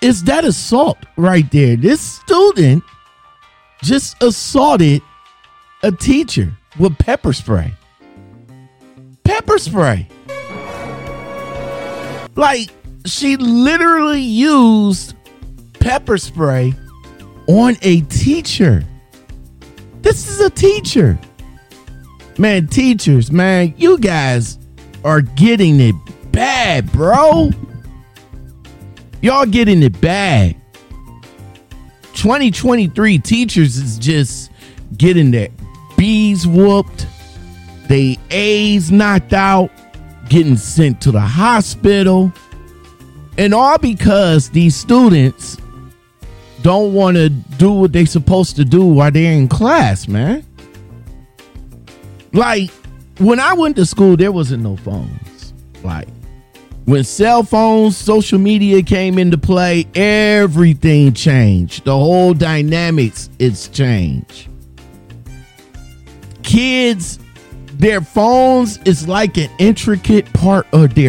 is that assault right there. This student just assaulted a teacher with pepper spray. Pepper spray. Like, she literally used pepper spray on a teacher. This is a teacher. Man, teachers, man, you guys are getting it bad, bro. Y'all getting it bad. 2023 teachers is just getting their B's whooped, they A's knocked out, getting sent to the hospital, and all because these students don't want to do what they're supposed to do while they're in class, man. Like, when I went to school, there wasn't no phones. Like, when cell phones, social media came into play, everything changed. The whole dynamics, it's changed. Kids, their phones is like an intricate part of their